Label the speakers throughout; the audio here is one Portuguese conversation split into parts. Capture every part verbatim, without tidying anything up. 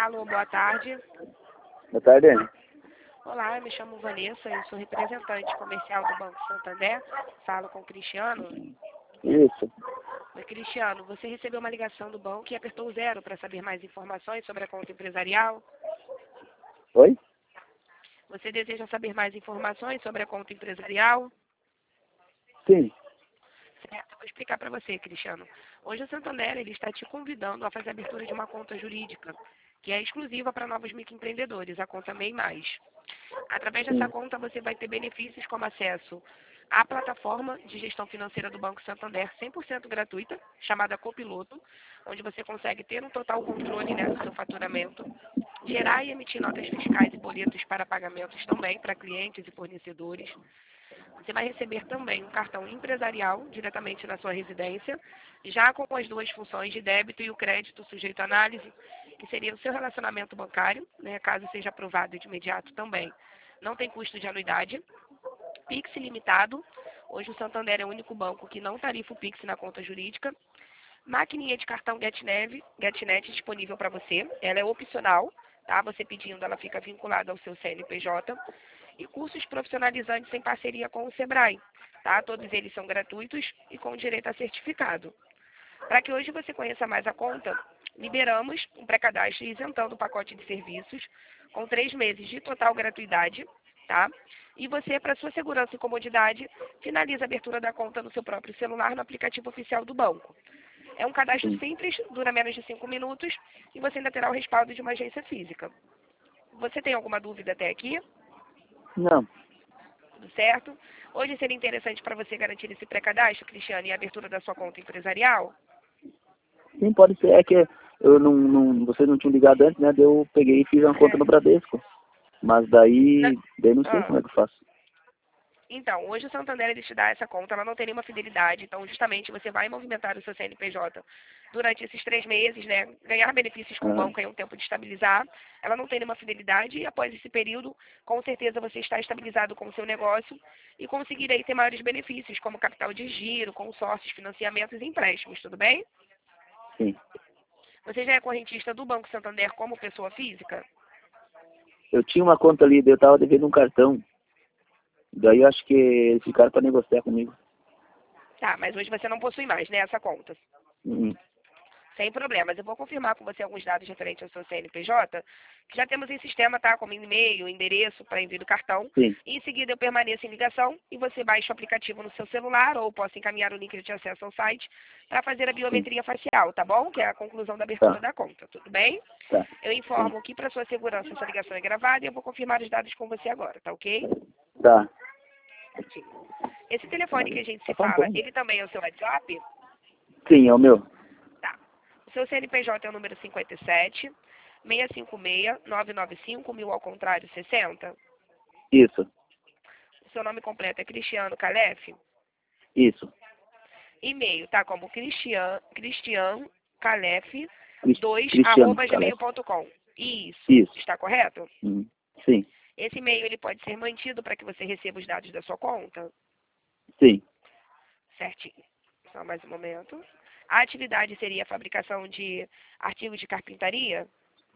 Speaker 1: Alô, boa tarde.
Speaker 2: Boa tarde.
Speaker 1: Olá, eu me chamo Vanessa, eu sou representante comercial do Banco Santander. Falo com o Cristiano.
Speaker 2: Isso.
Speaker 1: Oi, Cristiano, você recebeu uma ligação do banco e apertou o zero para saber mais informações sobre a conta empresarial?
Speaker 2: Oi?
Speaker 1: Você deseja saber mais informações sobre a conta empresarial?
Speaker 2: Sim.
Speaker 1: Certo, vou explicar para você, Cristiano. Hoje o Santander ele está te convidando a fazer a abertura de uma conta jurídica, que é exclusiva para novos microempreendedores, a conta MEI Mais. Através dessa
Speaker 2: Sim.
Speaker 1: conta você vai ter benefícios como acesso à plataforma de gestão financeira do Banco Santander cem por cento gratuita, chamada Copiloto, onde você consegue ter um total controle, né, do seu faturamento, gerar e emitir notas fiscais e boletos para pagamentos também para clientes e fornecedores. Você vai receber também um cartão empresarial diretamente na sua residência, já com as duas funções de débito e o crédito sujeito à análise, que seria o seu relacionamento bancário, né, caso seja aprovado de imediato também. Não tem custo de anuidade. Pix limitado. Hoje o Santander é o único banco que não tarifa o Pix na conta jurídica. Maquininha de cartão GetNet, GetNet disponível para você. Ela é opcional, tá? Você pedindo, ela fica vinculada ao seu C N P J. E cursos profissionalizantes em parceria com o Sebrae, tá? Todos eles são gratuitos e com direito a certificado. Para que hoje você conheça mais a conta, liberamos um pré-cadastro isentando o pacote de serviços, com três meses de total gratuidade, tá? E você, para sua segurança e comodidade, finaliza a abertura da conta no seu próprio celular no aplicativo oficial do banco. É um cadastro
Speaker 2: Sim.
Speaker 1: simples, dura menos de cinco minutos e você ainda terá o respaldo de uma agência física. Você tem alguma dúvida até aqui?
Speaker 2: Não.
Speaker 1: Tudo certo? Hoje seria interessante para você garantir esse pré-cadastro, Cristiano, e a abertura da sua conta empresarial?
Speaker 2: Sim, pode ser. É que eu não, não, vocês não tinham ligado antes, né? Daí eu peguei e fiz uma conta no Bradesco. Mas daí, daí não sei
Speaker 1: Ah,
Speaker 2: como é que eu faço.
Speaker 1: então, hoje o Santander ele te dá essa conta, ela não tem nenhuma fidelidade, então justamente você vai movimentar o seu C N P J durante esses três meses, né? Ganhar benefícios com o
Speaker 2: Ah,
Speaker 1: banco em um tempo de estabilizar. Ela não tem nenhuma fidelidade e após esse período, com certeza você está estabilizado com o seu negócio e conseguirei ter maiores benefícios, como capital de giro, consórcios, financiamentos e empréstimos, tudo bem?
Speaker 2: sim.
Speaker 1: Você já é correntista do Banco Santander como pessoa física?
Speaker 2: Eu tinha uma conta ali, daí eu tava devendo um cartão. Daí eu acho que eles ficaram para negociar comigo.
Speaker 1: Tá, mas hoje você não possui mais, né, essa conta.
Speaker 2: Uhum.
Speaker 1: Sem problemas. Eu vou confirmar com você alguns dados referentes ao seu C N P J, que já temos em sistema, tá? Como e-mail, endereço para envio do cartão.
Speaker 2: Sim.
Speaker 1: E em seguida eu permaneço em ligação e você baixa o aplicativo no seu celular ou posso encaminhar o link de acesso ao site para fazer a
Speaker 2: Sim.
Speaker 1: biometria facial, tá bom? Que é a conclusão da abertura
Speaker 2: Tá.
Speaker 1: da conta, tudo bem?
Speaker 2: Tá.
Speaker 1: Eu
Speaker 2: Sim.
Speaker 1: informo que para sua segurança essa ligação é gravada e eu vou confirmar os dados com você agora, tá ok?
Speaker 2: Tá.
Speaker 1: Certinho. Esse telefone que a gente se
Speaker 2: Tá
Speaker 1: fala,
Speaker 2: bom.
Speaker 1: ele também é o seu WhatsApp?
Speaker 2: Sim, é o meu.
Speaker 1: Tá. O seu C N P J é o número cinquenta e sete, seiscentos e cinquenta e seis, novecentos e noventa e cinco, mil ao contrário, sessenta.
Speaker 2: Isso.
Speaker 1: O seu nome completo é Cristiano Calef.
Speaker 2: Isso.
Speaker 1: E-mail tá como Cristian, Cristian Calef
Speaker 2: Cris-
Speaker 1: dois
Speaker 2: Cristiano
Speaker 1: arroba
Speaker 2: Calef.
Speaker 1: gmail ponto com. Isso.
Speaker 2: Isso.
Speaker 1: Está correto?
Speaker 2: Uhum. Sim.
Speaker 1: Esse e-mail ele pode ser mantido para que você receba os dados da sua conta?
Speaker 2: Sim.
Speaker 1: Certinho. Só mais um momento. A atividade seria a fabricação de artigos de carpintaria?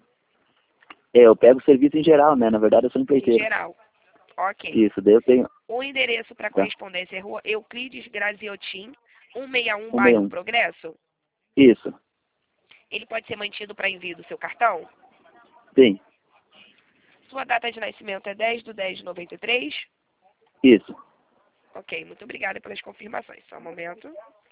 Speaker 2: É, eu pego serviço em geral, né? Na verdade eu sou
Speaker 1: Em
Speaker 2: empreiteiro.
Speaker 1: geral. Ok.
Speaker 2: Isso, daí eu tenho.
Speaker 1: O endereço para
Speaker 2: Tá.
Speaker 1: correspondência é Rua Euclides Graziotin, cento e sessenta e um, bairro
Speaker 2: cento e sessenta e um.
Speaker 1: Progresso.
Speaker 2: Isso.
Speaker 1: Ele pode ser mantido para envio do seu cartão?
Speaker 2: Sim.
Speaker 1: Sua data de nascimento é dez de dez de noventa e três?
Speaker 2: Isso.
Speaker 1: Ok, muito obrigada pelas confirmações. Só um momento.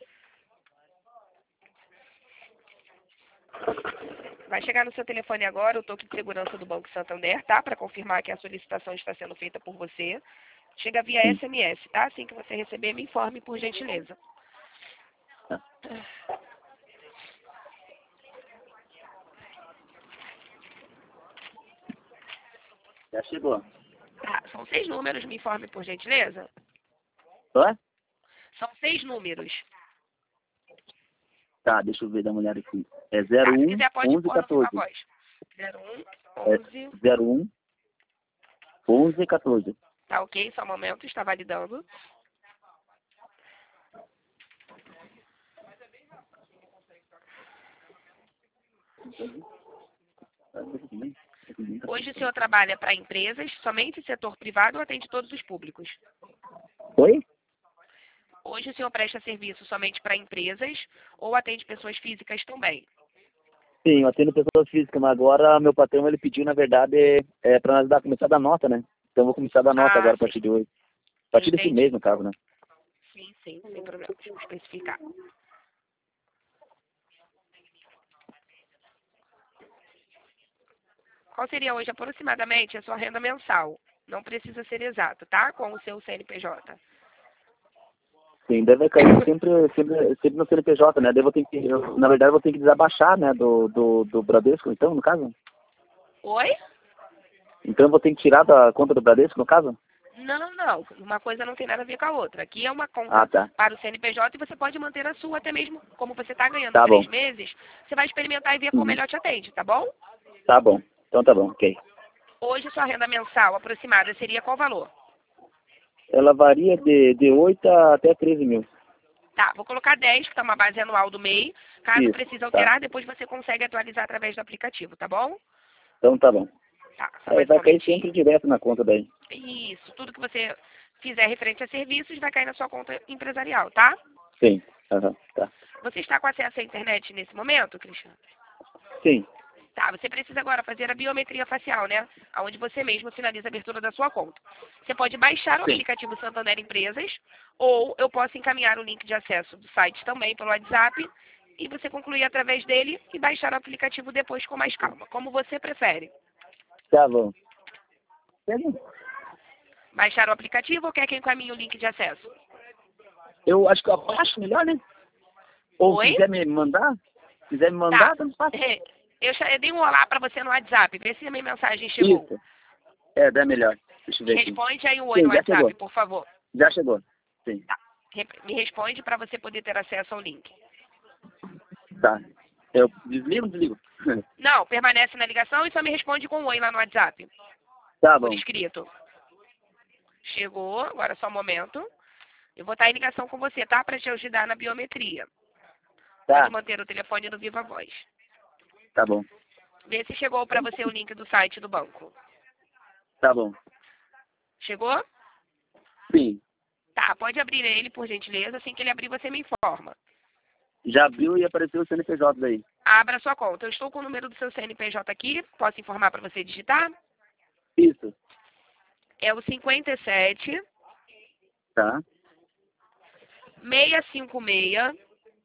Speaker 1: Vai chegar no seu telefone agora o toque de segurança do Banco Santander, tá? Para confirmar que a solicitação está sendo feita por você. Chega via
Speaker 2: Sim.
Speaker 1: S M S, tá? Assim que você receber, me informe, por gentileza.
Speaker 2: Tá. Já chegou.
Speaker 1: Tá, são seis números, me informe, por gentileza.
Speaker 2: Só?
Speaker 1: São seis números.
Speaker 2: Tá, deixa eu ver, dar uma olhada aqui. É
Speaker 1: Tá, se
Speaker 2: zero um
Speaker 1: quiser pode
Speaker 2: onze
Speaker 1: pôr no viva
Speaker 2: quatorze.
Speaker 1: voz. zero um,
Speaker 2: É
Speaker 1: onze,
Speaker 2: zero um onze quatorze.
Speaker 1: tá ok? Só um momento, está validando. Hoje o senhor trabalha para empresas, somente setor privado ou atende todos os públicos?
Speaker 2: Oi?
Speaker 1: Hoje o senhor presta serviço somente para empresas ou atende pessoas físicas também?
Speaker 2: Sim, eu atendo pessoas físicas, mas agora meu patrão ele pediu, na verdade, é, para nós dar, começar a dar nota, né? Então eu vou começar a dar nota
Speaker 1: Ah,
Speaker 2: agora a
Speaker 1: sim.
Speaker 2: partir de hoje. A partir desse
Speaker 1: Entendi.
Speaker 2: mês, no caso, né?
Speaker 1: Sim, sim, sem problema. Deixa eu especificar. Qual seria hoje aproximadamente a sua renda mensal? Não precisa ser exato, tá? Com o seu C N P J.
Speaker 2: Sim, deve cair sempre, sempre, sempre no C N P J, né? Daí eu vou ter que, eu, na verdade, eu vou ter que desabaixar, né, do, do, do Bradesco, então, no caso.
Speaker 1: Oi?
Speaker 2: Então eu vou ter que tirar da conta do Bradesco, no caso?
Speaker 1: Não, não. Uma coisa não tem nada a ver com a outra. Aqui é uma
Speaker 2: Ah,
Speaker 1: conta
Speaker 2: tá.
Speaker 1: para o C N P J e você pode manter a sua até mesmo, como você está ganhando
Speaker 2: Tá bom.
Speaker 1: três meses, você vai experimentar e ver qual
Speaker 2: Uhum.
Speaker 1: melhor te atende, tá bom?
Speaker 2: Tá bom. Então tá bom, ok.
Speaker 1: Hoje sua renda mensal aproximada seria qual valor?
Speaker 2: Ela varia de, de oito a até treze mil.
Speaker 1: Tá, vou colocar dez, que está uma base anual do M E I. Caso
Speaker 2: Isso,
Speaker 1: precise
Speaker 2: tá.
Speaker 1: alterar, depois você consegue atualizar através do aplicativo, tá bom?
Speaker 2: Então tá bom.
Speaker 1: Tá, só
Speaker 2: Aí
Speaker 1: mais um
Speaker 2: vai cair
Speaker 1: momentinho.
Speaker 2: sempre direto na conta daí.
Speaker 1: Isso, tudo que você fizer referente a serviços vai cair na sua conta empresarial, tá?
Speaker 2: Sim. Aham, tá.
Speaker 1: Você está com acesso à internet nesse momento, Cristiano?
Speaker 2: Sim.
Speaker 1: Tá, você precisa agora fazer a biometria facial, né? Onde você mesmo finaliza a abertura da sua conta. Você pode baixar o
Speaker 2: Sim.
Speaker 1: aplicativo Santander Empresas ou eu posso encaminhar o link de acesso do site também pelo WhatsApp e você concluir através dele e baixar o aplicativo depois com mais calma, como você prefere.
Speaker 2: Tá bom. Tá bom.
Speaker 1: Baixar o aplicativo ou quer que eu encaminhe o link de acesso?
Speaker 2: Eu acho que eu acho melhor, né? Ou
Speaker 1: Oi?
Speaker 2: quiser me mandar, quiser me
Speaker 1: Tá.
Speaker 2: mandar, tanto faz.
Speaker 1: É, Eu, cha- eu dei um olá pra você no WhatsApp, vê se a minha mensagem chegou.
Speaker 2: Isso. É, dá melhor. Deixa eu
Speaker 1: Me
Speaker 2: ver aqui.
Speaker 1: responde aí o oi
Speaker 2: Sim,
Speaker 1: no
Speaker 2: já chegou.
Speaker 1: WhatsApp, por favor.
Speaker 2: Já chegou. Sim.
Speaker 1: Tá. Re- Me responde para você poder ter acesso ao link.
Speaker 2: Tá. Eu desligo ou desligo?
Speaker 1: Não, permanece na ligação e só me responde com um oi lá no WhatsApp,
Speaker 2: Tá
Speaker 1: por
Speaker 2: bom.
Speaker 1: escrito. Chegou, agora só um momento. Eu vou estar em ligação com você, tá? Para te ajudar na biometria. Pode
Speaker 2: Tá.
Speaker 1: manter o telefone no Viva Voz.
Speaker 2: Tá bom.
Speaker 1: Vê se chegou para você o link do site do banco.
Speaker 2: Tá bom.
Speaker 1: Chegou?
Speaker 2: Sim.
Speaker 1: Tá, pode abrir ele, por gentileza. Assim que ele abrir, você me informa.
Speaker 2: Já abriu e apareceu o C N P J daí.
Speaker 1: Abra sua conta. Eu estou com o número do seu C N P J aqui. Posso informar para você digitar?
Speaker 2: Isso.
Speaker 1: É o cinquenta e sete,
Speaker 2: Tá.
Speaker 1: seiscentos e cinquenta e seis,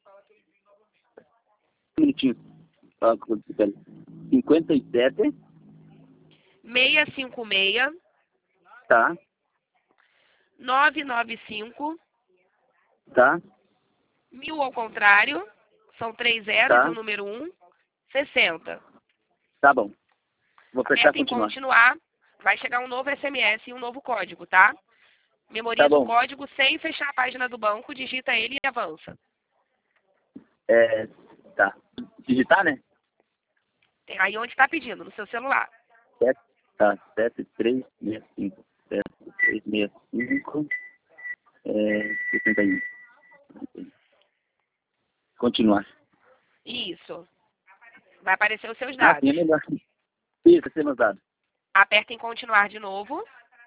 Speaker 2: Um minutinho. Tá, pera. cinquenta e sete.
Speaker 1: seiscentos e cinquenta e seis,
Speaker 2: Tá.
Speaker 1: novecentos e noventa e cinco,
Speaker 2: Tá.
Speaker 1: mil ao contrário, são três zeros e
Speaker 2: Tá.
Speaker 1: o número um, sessenta.
Speaker 2: Tá bom. Vou apertar
Speaker 1: Aperta em
Speaker 2: continuar.
Speaker 1: continuar, vai chegar um novo S M S e um novo código, tá?
Speaker 2: Tá
Speaker 1: Memoriza o
Speaker 2: bom.
Speaker 1: código sem fechar a página do banco, digita ele e avança.
Speaker 2: É. Tá. Digitar, né?
Speaker 1: Tem aí onde está pedindo, no seu celular.
Speaker 2: Sete. Tá. Sete, três, seis, cinco. Sete, três, seis, cinco. É. Sessenta e um. Continuar.
Speaker 1: Isso. Vai aparecer os seus
Speaker 2: Ah,
Speaker 1: dados.
Speaker 2: sim, é melhor. Isso, ser meus dados.
Speaker 1: Aperta em continuar de novo.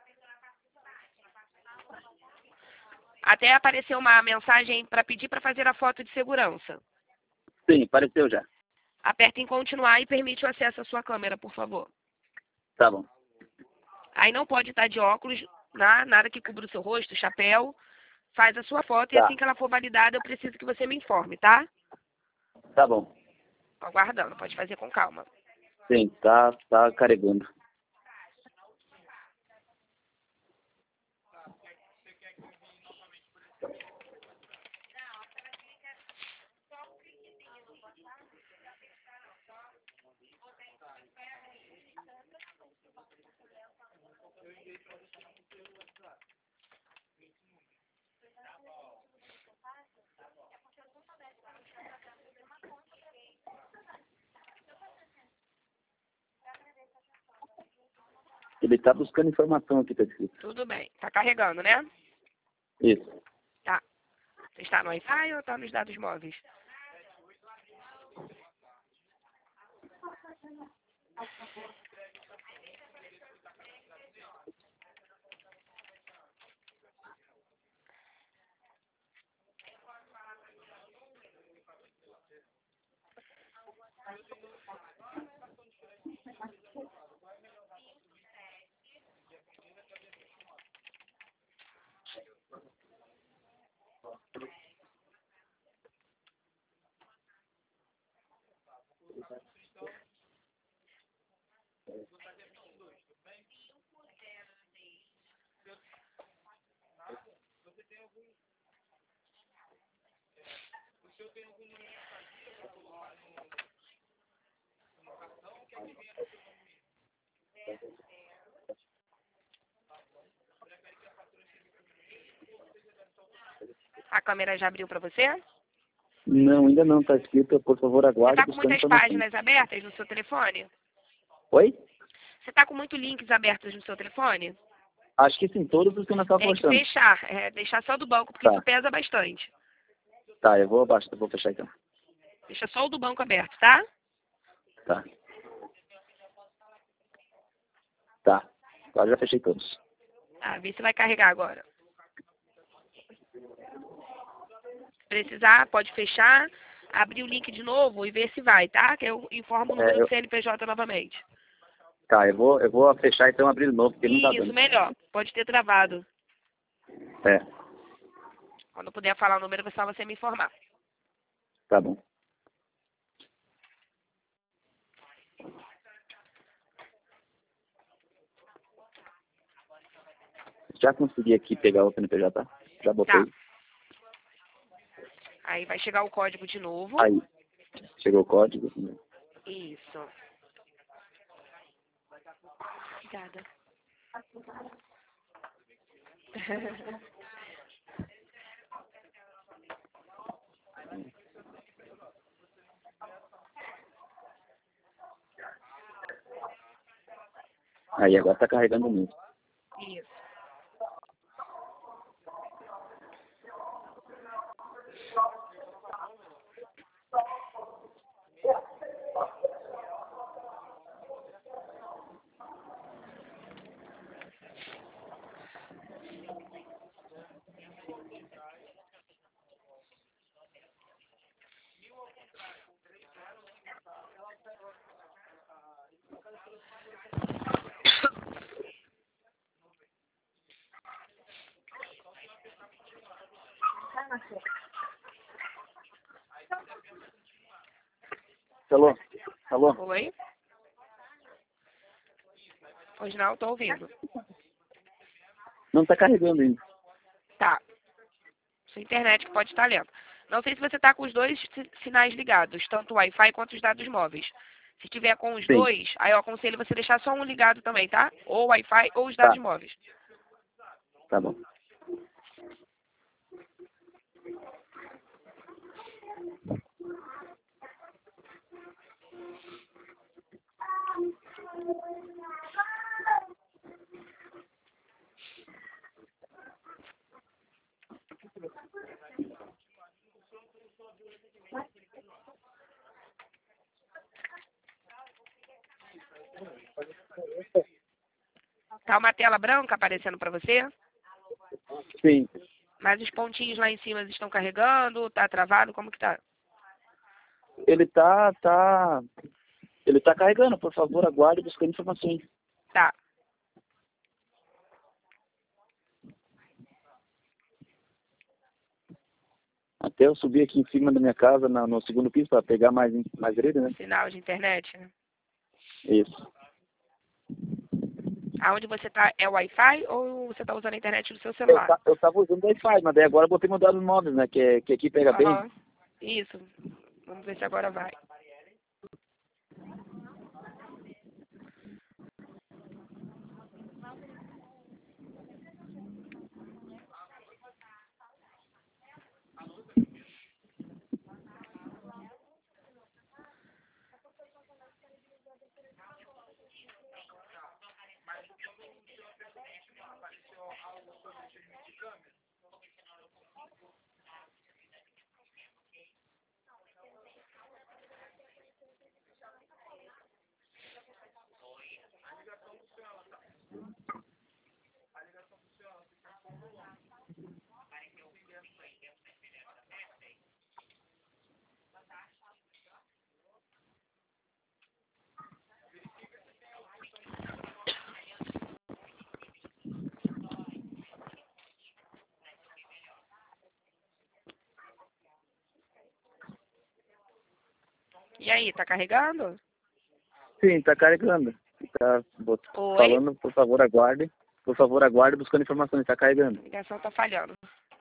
Speaker 1: Até aparecer uma mensagem para pedir para fazer a foto de segurança.
Speaker 2: Sim, apareceu já.
Speaker 1: Aperta em continuar e permite o acesso à sua câmera, por favor.
Speaker 2: Tá bom.
Speaker 1: Aí não pode estar de óculos, na- nada que cubra o seu rosto, chapéu. Faz a sua foto e
Speaker 2: Tá.
Speaker 1: assim que ela for validada, eu preciso que você me informe, tá?
Speaker 2: Tá bom.
Speaker 1: Tô aguardando, pode fazer com calma.
Speaker 2: Sim, tá, tá carregando. Ele tá buscando informação aqui, tá escrito.
Speaker 1: Tudo bem. Tá carregando, né?
Speaker 2: Isso.
Speaker 1: Tá. Você está no Wi-Fi ou está nos dados móveis? A câmera já abriu para você?
Speaker 2: Não, ainda não está escrito. Por favor,
Speaker 1: Você
Speaker 2: aguarde
Speaker 1: está com
Speaker 2: buscando
Speaker 1: muitas
Speaker 2: informações.
Speaker 1: páginas abertas no seu telefone?
Speaker 2: Oi?
Speaker 1: Você está com muitos links abertos no seu telefone?
Speaker 2: Acho que sim, todos os que nós estávamos
Speaker 1: Tem que
Speaker 2: conversando.
Speaker 1: fechar, é, deixar só do banco, porque
Speaker 2: Tá.
Speaker 1: isso pesa bastante.
Speaker 2: Tá, eu vou abaixo, eu vou fechar então.
Speaker 1: Deixa só o do banco aberto, tá?
Speaker 2: Tá. Tá. Agora já fechei todos.
Speaker 1: Tá, vê se vai carregar agora. Se precisar, pode fechar, abrir o link de novo e ver se vai, tá? Que eu informo o número
Speaker 2: É,
Speaker 1: do
Speaker 2: eu...
Speaker 1: C N P J novamente.
Speaker 2: Tá, eu vou, eu vou fechar então abrir de novo, porque não tá
Speaker 1: Isso,
Speaker 2: dando.
Speaker 1: melhor. Pode ter travado.
Speaker 2: É,
Speaker 1: Quando puder falar o número, é só você me informar.
Speaker 2: tá bom. Já consegui aqui pegar o C N P J, tá? Já botei.
Speaker 1: Tá. Aí vai chegar o código de novo.
Speaker 2: Aí. Chegou o código.
Speaker 1: Isso. Obrigada.
Speaker 2: Aí, agora tá carregando muito.
Speaker 1: Isso.
Speaker 2: Alô? Alô?
Speaker 1: Oi? Pois não, tô ouvindo.
Speaker 2: Não tá carregando ainda.
Speaker 1: Tá. Sua internet que pode estar lenta. Não sei se você está com os dois si- sinais ligados, tanto o Wi-Fi quanto os dados móveis. Se tiver com os
Speaker 2: Sim.
Speaker 1: dois, aí eu aconselho você deixar só um ligado também, tá? Ou o Wi-Fi ou os
Speaker 2: Tá.
Speaker 1: dados móveis.
Speaker 2: Tá bom.
Speaker 1: Tá uma tela branca aparecendo para você,
Speaker 2: Sim.
Speaker 1: mas os pontinhos lá em cima estão carregando, tá travado, como que tá?
Speaker 2: Ele tá, tá... Ele tá carregando, por favor, aguarde buscando informações.
Speaker 1: Tá.
Speaker 2: Até eu subir aqui em cima da minha casa, na- no segundo piso, para pegar mais, mais rede, né?
Speaker 1: Sinal de internet, né?
Speaker 2: Isso.
Speaker 1: Aonde você tá é Wi-Fi ou você tá usando a internet do seu
Speaker 2: Eu,
Speaker 1: celular?
Speaker 2: ta- eu tava usando Wi-Fi, mas daí agora eu botei mudar os móveis, né? Que, é- que aqui pega bem.
Speaker 1: Aham. Isso. Vamos ver se agora vai. E aí, tá carregando?
Speaker 2: Sim, tá carregando. Tá bot-
Speaker 1: Oi?
Speaker 2: falando, por favor, aguarde. Por favor, aguarde buscando informações. Tá carregando.
Speaker 1: A ligação tá falhando.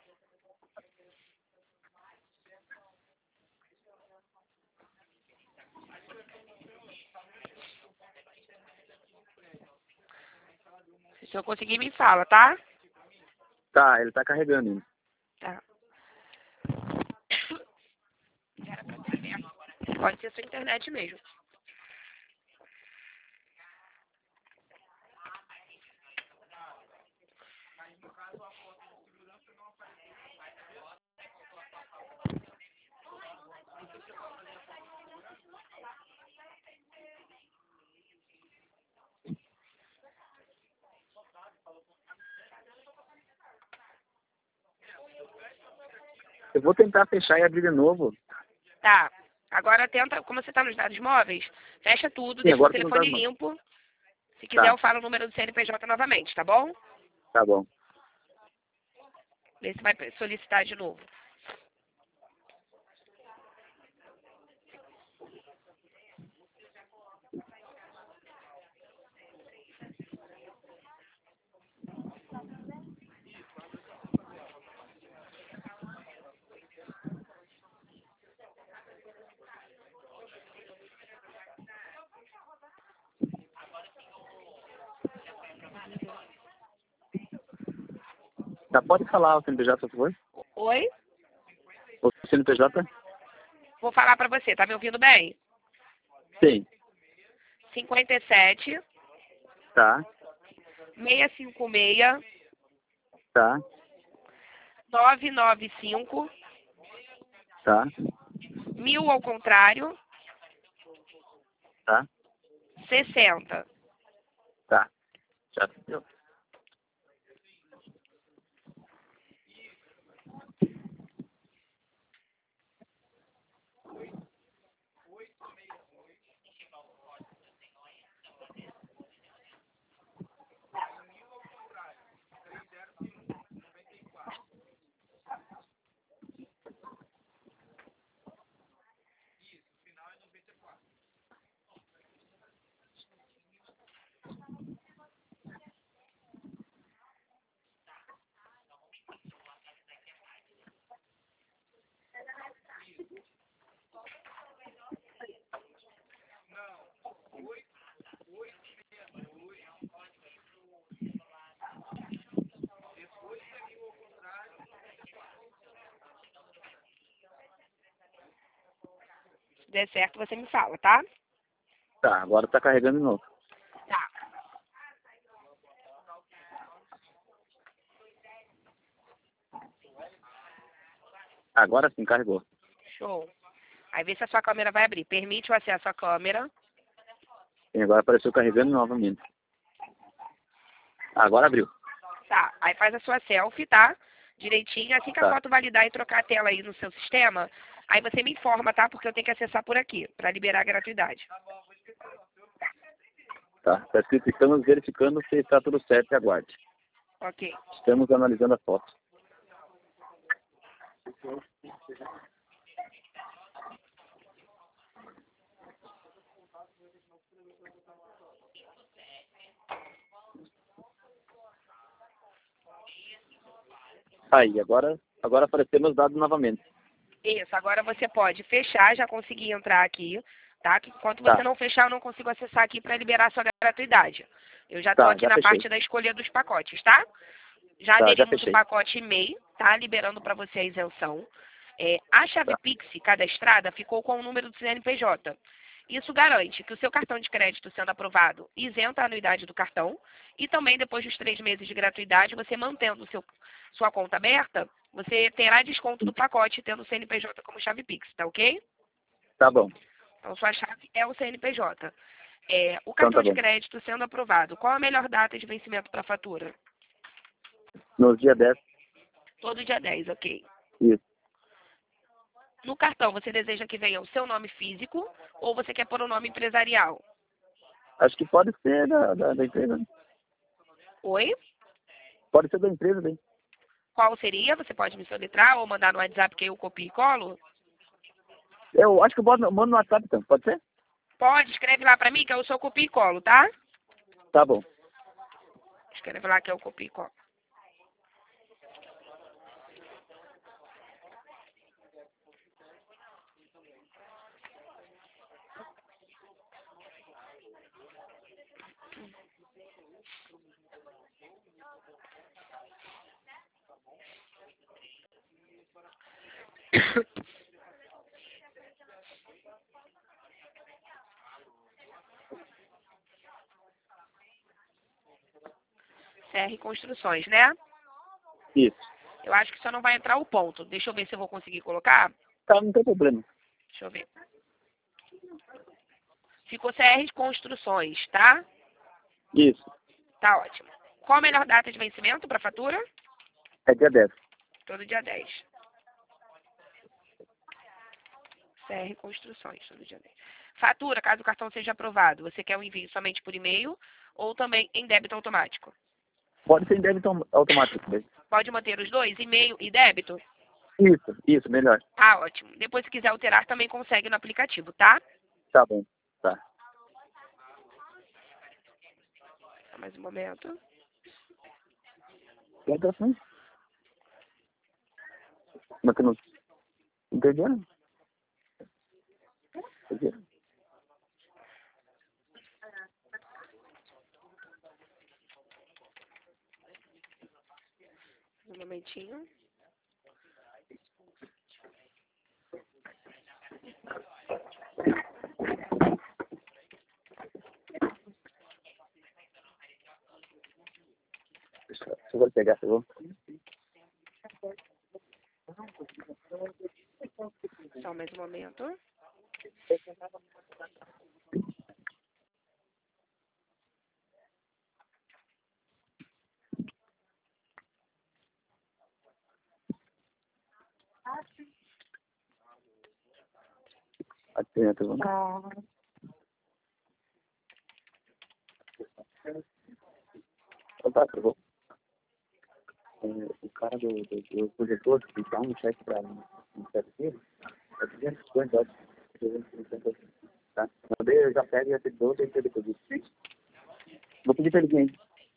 Speaker 1: Se o senhor conseguir, me fala, tá?
Speaker 2: Tá, ele tá carregando ainda.
Speaker 1: Tá. Era pra ter aberto. Pode ser sua internet mesmo.
Speaker 2: Eu vou tentar fechar e abrir de novo.
Speaker 1: Tá. Agora tenta, como você tá nos dados móveis, fecha tudo,
Speaker 2: Sim,
Speaker 1: deixa o
Speaker 2: agora tô no
Speaker 1: telefone
Speaker 2: das mãos.
Speaker 1: limpo. Se quiser,
Speaker 2: Tá,
Speaker 1: eu falo o número do C N P J novamente, tá bom?
Speaker 2: tá bom.
Speaker 1: Vê se vai solicitar de novo.
Speaker 2: Tá, pode falar o C N P J, por favor?
Speaker 1: Oi?
Speaker 2: O C N P J?
Speaker 1: Vou falar pra você, tá me ouvindo bem?
Speaker 2: Sim.
Speaker 1: cinquenta e sete,
Speaker 2: Tá,
Speaker 1: seiscentos e cinquenta e seis,
Speaker 2: tá,
Speaker 1: novecentos e noventa e cinco,
Speaker 2: tá,
Speaker 1: mil ao contrário,
Speaker 2: tá,
Speaker 1: sessenta.
Speaker 2: tá. Já deu.
Speaker 1: Se der certo, você me fala, tá?
Speaker 2: Tá, agora tá carregando de novo.
Speaker 1: Tá.
Speaker 2: Agora sim, carregou.
Speaker 1: Show. Aí vê se a sua câmera vai abrir. Permite o acesso à câmera.
Speaker 2: E agora apareceu carregando novamente. Agora abriu.
Speaker 1: Tá. Aí faz a sua selfie, tá? Direitinho. Assim que a
Speaker 2: Tá,
Speaker 1: foto validar e trocar a tela aí no seu sistema, aí você me informa, tá? Porque eu tenho que acessar por aqui, pra liberar a gratuidade.
Speaker 2: tá. Tá escrito, estamos verificando se está tudo certo e aguarde.
Speaker 1: Ok.
Speaker 2: Estamos analisando a foto. Aí, agora, agora apareceu meus dados novamente.
Speaker 1: Isso. Agora você pode fechar. Já consegui entrar aqui, tá? Que enquanto você
Speaker 2: Tá,
Speaker 1: não fechar, eu não consigo acessar aqui pra liberar a sua gratuidade. Eu já tô
Speaker 2: tá,
Speaker 1: aqui
Speaker 2: já
Speaker 1: na
Speaker 2: fechei.
Speaker 1: parte da escolha dos pacotes, tá? Já
Speaker 2: Tá, já
Speaker 1: aderimos o
Speaker 2: fechei.
Speaker 1: pacote e mail, tá? Liberando para você a isenção. É, a chave
Speaker 2: Tá,
Speaker 1: Pix cadastrada ficou com o número do C N P J. Isso garante que o seu cartão de crédito sendo aprovado isenta a anuidade do cartão e também depois dos três meses de gratuidade, você mantendo o seu, sua conta aberta, você terá desconto do pacote tendo o C N P J como chave Pix, tá ok?
Speaker 2: tá bom.
Speaker 1: Então sua chave é o C N P J. É, o
Speaker 2: Então
Speaker 1: cartão
Speaker 2: tá
Speaker 1: de
Speaker 2: bom.
Speaker 1: crédito sendo aprovado, qual a melhor data de vencimento para a fatura?
Speaker 2: No dia dez,
Speaker 1: Todo dia dez, ok.
Speaker 2: isso.
Speaker 1: No cartão, você deseja que venha o seu nome físico ou você quer pôr o nome empresarial?
Speaker 2: Acho que pode ser da, da, da empresa. Né?
Speaker 1: Oi?
Speaker 2: Pode ser da empresa, bem.
Speaker 1: Qual seria? Você pode me soletrar ou mandar no WhatsApp que eu copio e colo?
Speaker 2: Eu acho que eu boto, mando no WhatsApp então, pode ser?
Speaker 1: Pode, escreve lá pra mim que eu sou copia e colo, tá?
Speaker 2: Tá bom.
Speaker 1: Escreve lá que eu copio e colo. C R Construções, né?
Speaker 2: Isso.
Speaker 1: Eu acho que só não vai entrar o ponto. Deixa eu ver se eu vou conseguir colocar.
Speaker 2: Tá, não tem problema.
Speaker 1: Deixa eu ver. Ficou C R Construções, tá?
Speaker 2: Isso.
Speaker 1: Tá ótimo. Qual a melhor data de vencimento para fatura?
Speaker 2: É dia dez.
Speaker 1: Todo dia dez. C R Construções, todo dia dez. Fatura, caso o cartão seja aprovado, você quer o envio somente por e-mail ou também em débito automático?
Speaker 2: Pode ser em débito automático também.
Speaker 1: Pode manter os dois, e-mail e débito?
Speaker 2: Isso, isso, melhor.
Speaker 1: Tá ótimo. Depois, se quiser alterar, também consegue no aplicativo, tá?
Speaker 2: Tá bom, tá.
Speaker 1: Só mais um momento.
Speaker 2: Entra assim. Mas tu não entendeu? Entendeu?
Speaker 1: Um momentinho.
Speaker 2: Deixa eu vou pegar, tá bom?
Speaker 1: Só mais um momento.
Speaker 2: Aqui dentro, vamos. Então tá, tá bom. É, o cara do, do, do projetor que dá um cheque para um chefe dele, é duzentos e cinquenta, acho. duzentos e cinquenta, tá? Também eu já pego e já te dou, tem que ter depois disso. Vou pedir para ele vir.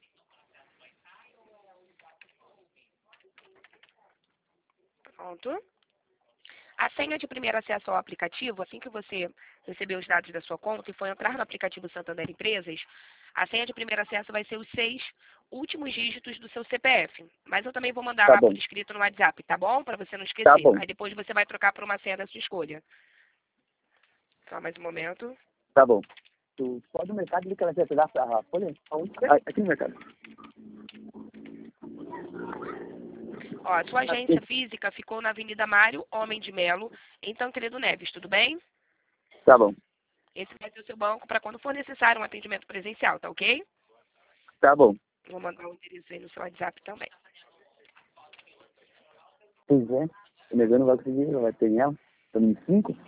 Speaker 1: Pronto. A senha de primeiro acesso ao aplicativo, assim que você receber os dados da sua conta e for entrar no aplicativo Santander Empresas, a senha de primeiro acesso vai ser os seis últimos dígitos do seu C P F. Mas eu também vou mandar
Speaker 2: Tá
Speaker 1: lá
Speaker 2: bom.
Speaker 1: por escrito no WhatsApp, tá bom? Para você não esquecer.
Speaker 2: Tá bom.
Speaker 1: Aí depois você vai trocar por uma senha da sua escolha. Só mais um momento.
Speaker 2: Tá bom. Tu pode no mercado que ela quer pegar a folha? Ah, aqui no mercado.
Speaker 1: Ó, a sua agência física ficou na Avenida Mário Homem de Melo, em Tancredo Neves, tudo bem?
Speaker 2: Tá bom.
Speaker 1: Esse vai ser o seu banco para quando for necessário um atendimento presencial, tá ok?
Speaker 2: Tá bom.
Speaker 1: Vou mandar o endereço aí no seu WhatsApp também.
Speaker 2: Pois é. O negão não vai conseguir, não vai ter ela. Estamos em cinco.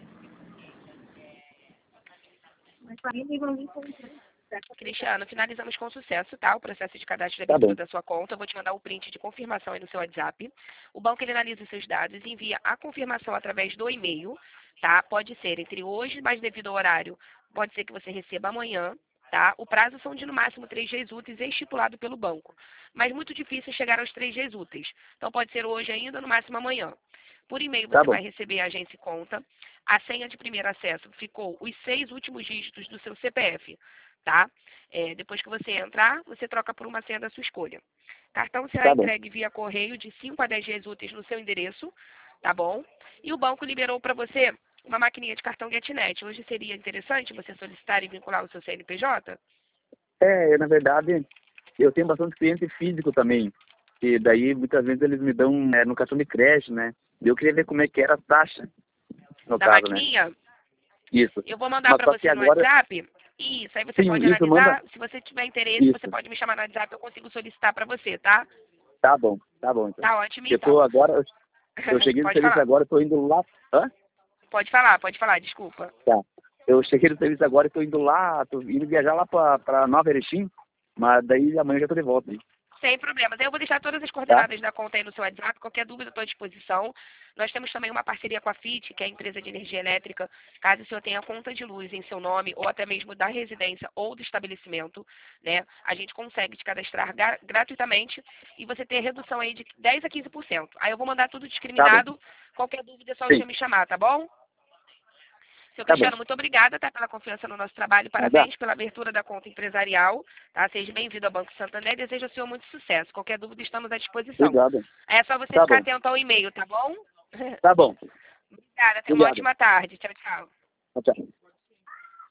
Speaker 1: Cristiano, finalizamos com sucesso, tá? O processo de cadastro de
Speaker 2: Tá
Speaker 1: abertura
Speaker 2: bom.
Speaker 1: da sua conta. Eu vou te mandar o print de confirmação aí no seu WhatsApp. O banco ele analisa os seus dados e envia a confirmação através do e-mail, tá? Pode ser entre hoje, mas devido ao horário, pode ser que você receba amanhã, tá? O prazo são de no máximo três dias úteis estipulado pelo banco. Mas muito difícil chegar aos três dias úteis. Então pode ser hoje ainda, no máximo amanhã. Por e-mail
Speaker 2: Tá
Speaker 1: você
Speaker 2: bom.
Speaker 1: vai receber a agência e conta. A senha de primeiro acesso ficou os seis últimos dígitos do seu C P F, tá? É, depois que você entrar, você troca por uma senha da sua escolha. Cartão será
Speaker 2: Tá bom.
Speaker 1: entregue via correio de cinco a dez dias úteis no seu endereço, tá bom? E o banco liberou para você uma maquininha de cartão GetNet. Hoje seria interessante você solicitar e vincular o seu C N P J?
Speaker 2: É, na verdade, eu tenho bastante cliente físico também. E daí, muitas vezes, eles me dão é, no cartão de crédito, né? Eu queria ver como é que era a taxa, no
Speaker 1: Da
Speaker 2: caso,
Speaker 1: maquininha?
Speaker 2: né? Isso.
Speaker 1: Eu vou mandar
Speaker 2: Mas
Speaker 1: para
Speaker 2: só que
Speaker 1: você no
Speaker 2: agora...
Speaker 1: WhatsApp. Isso, aí você
Speaker 2: Sim,
Speaker 1: pode
Speaker 2: isso,
Speaker 1: analisar.
Speaker 2: manda...
Speaker 1: Se você tiver interesse,
Speaker 2: Isso.
Speaker 1: você pode me chamar no WhatsApp, eu consigo solicitar para você, tá?
Speaker 2: Tá bom, tá bom, então.
Speaker 1: Tá ótimo,
Speaker 2: Eu
Speaker 1: então.
Speaker 2: tô agora... Eu cheguei no
Speaker 1: Pode
Speaker 2: serviço
Speaker 1: falar.
Speaker 2: agora, eu tô indo lá... Hã?
Speaker 1: Pode falar, pode falar, desculpa.
Speaker 2: Tá. Eu cheguei no serviço agora e tô indo lá, tô indo viajar lá pra, pra Nova Erechim, mas daí amanhã eu já tô de volta, hein?
Speaker 1: Sem problemas. Eu vou deixar todas as
Speaker 2: tá?
Speaker 1: coordenadas da conta aí no seu WhatsApp. Qualquer dúvida, estou à disposição. Nós temos também uma parceria com a F I T, que é a empresa de energia elétrica. Caso o senhor tenha conta de luz em seu nome, ou até mesmo da residência ou do estabelecimento, né? A gente consegue te cadastrar gra- gratuitamente e você ter redução aí de dez a quinze por cento. Aí eu vou mandar tudo
Speaker 2: Tá bom.
Speaker 1: discriminado. Qualquer dúvida é só o
Speaker 2: Sim,
Speaker 1: senhor me chamar, tá bom? Seu
Speaker 2: tá bom.
Speaker 1: Cristiano, muito obrigada, tá, pela confiança no nosso trabalho.
Speaker 2: Nada.
Speaker 1: Parabéns pela abertura da conta empresarial. Tá? Seja bem-vindo ao Banco Santander. Desejo ao senhor muito sucesso. Qualquer dúvida, estamos à disposição.
Speaker 2: Obrigado.
Speaker 1: É só você
Speaker 2: Tá
Speaker 1: ficar
Speaker 2: bom.
Speaker 1: atento ao e-mail, tá bom?
Speaker 2: Tá bom.
Speaker 1: Obrigada. Tenha uma
Speaker 2: Obrigado.
Speaker 1: ótima tarde. Tchau, tchau.
Speaker 2: Tchau, tchau.